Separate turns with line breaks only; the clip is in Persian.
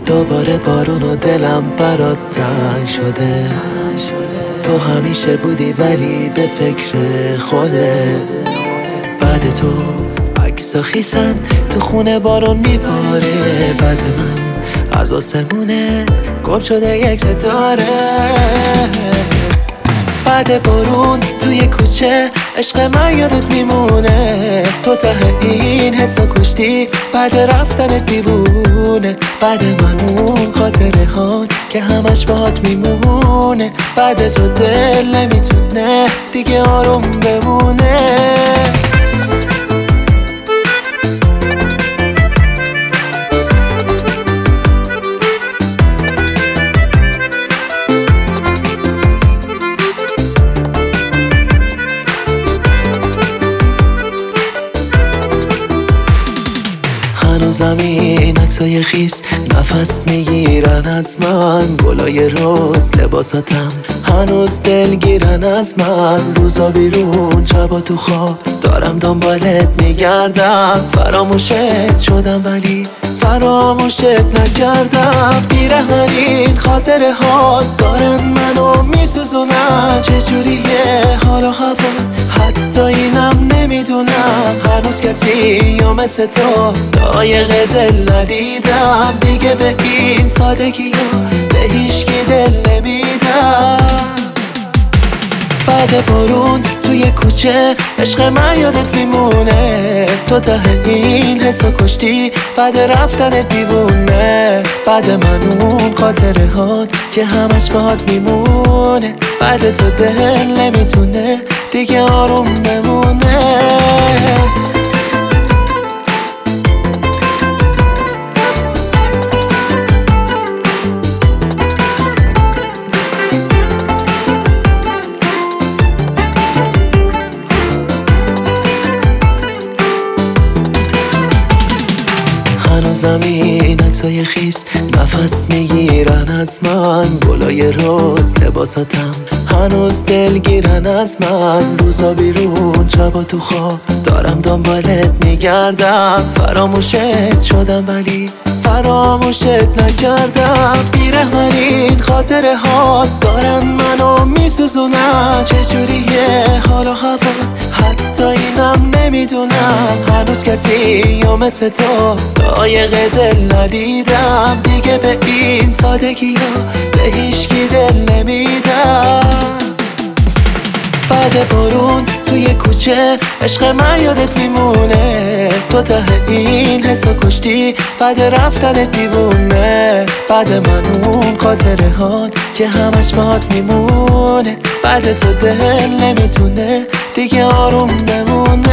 دوباره بارون و دلم برات تنگ شده. تو همیشه بودی ولی به فکر خودت. بعد تو عکسا خیسن تو خونه بارون میباره. بعد من از آسمونه گم شده یک ستاره. بعد بارون توی کوچه عشق من یادت میمونه. تو ته این حسو کشتی بعد رفتنت دیوونه. بعد من اون خاطره ها که همش باهات میمونه. بعد تو دل نمیتونه دیگه آروم بمونه. زمین عکسای خیس نفس میگیرن از من. گلای روز لباساتم هنوز دلگیرن از من. روزا بیرون شبا تو خواب دارم دنبالت میگردم. فراموشت شدم ولی فراموشت نکردم. بیرحمین خاطره ها دارن منو میسوزونن. چجوریه حال و هوا حتی اینم نمیدونم. هنوز کسی یا مثل تو لایق دل ندیدم. دیگه به این سادگی ها به هیچکی دل نمیدم. بعد بارون توی کوچه عشق من یادت میمونه. تو ته این حسو کشتی بعد رفتنت دیوونه. بعد من اون خاطره ها که همش باهات میمونه. بعد تو دل نمیتونه دیگه آروم بمونه. زمین عکسای خیس نفس میگیرن از من. گلای روز لباساتم هنوز دلگیرن از من. روزا بیرون شبا تو خواب دارم دنبالت میگردم. فراموشت شدم ولی فراموشت نکردم. بیرحمین خاطره ها دارن منو میسوزونن. چجوریه حال و هوا حتی اینم نمیدونم. هنوز کسی یا مثل تو لایق دل ندیدم. دیگه به این سادگی ها به هیچکی دل نمیدم. بعد بارون توی کوچه عشق من یادت میمونه. تو ته این حسو کشتی بعد رفتنت دیوونه. بعد من اون خاطره ها که همش باهات میمونه. بعد تو دل نمیتونه دیگه آروم بمونه.